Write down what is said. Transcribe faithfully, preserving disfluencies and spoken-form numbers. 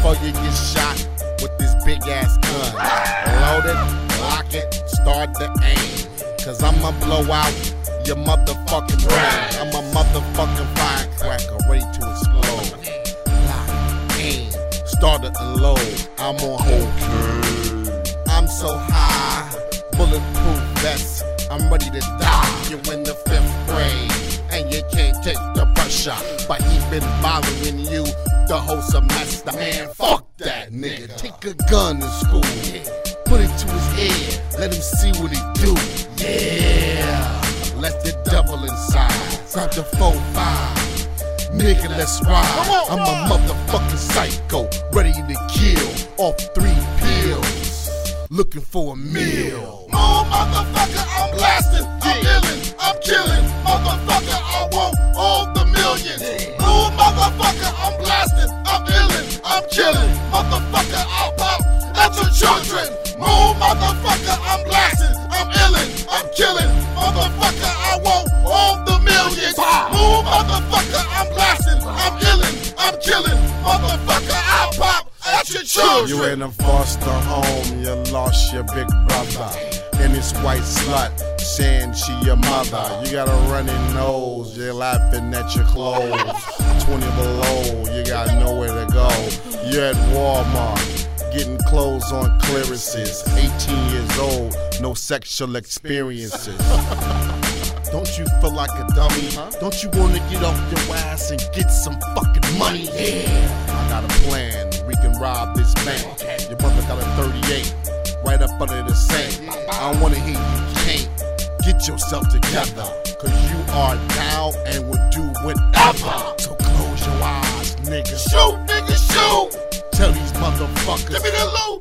before you get shot with this big ass gun. Load it, lock it, start the aim. Cause I'ma blow out your motherfucking brain. I'm a motherfucking firecracker ready to explode. Lock, aim, start it and load. I'm on okay. I'm so high, bulletproof vest. I'm ready to die. You're in the fifth grade and you can't take the pressure. But he been bothering you the whole semester. Man, fuck that nigga. Take a gun to school, put it to his head, let him see what he do. Yeah, let the devil inside. Grab the four five, nigga, let's ride. I'm a motherfucking psycho, ready to kill off three pills, looking for a meal. Move, motherfucker, I'm blasting, I'm killing, I'm killing, motherfucker, I want all the millions. Move, motherfucker, I'm blasting, I'm killing, I'm killing, motherfucker, I'll pop at your children. Move, motherfucker, I'm blasting, I'm illin', I'm killing, motherfucker, I want all the millions. Move, motherfucker, I'm blasting, I'm illin', I'm killing, motherfucker, I'll pop at your children. You in a foster home, you lost your big brother. And this white slut saying she your mother. You got a runny nose, you're laughing at your clothes. twenty below, you got nowhere to go. You're at Walmart, getting clothes on clearances. eighteen years old, no sexual experiences. Don't you feel like a dummy? Huh? Don't you wanna get off your ass and get some fucking money? Yeah, I got a plan, we can rob this bank. Your brother got a thirty-eight, right up under the sink. I don't wanna hear you can't. Get yourself together, cause you are down and will do whatever. So close your eyes, nigga. Shoot, nigga, shoot! Tell these motherfuckers, Give me the loot!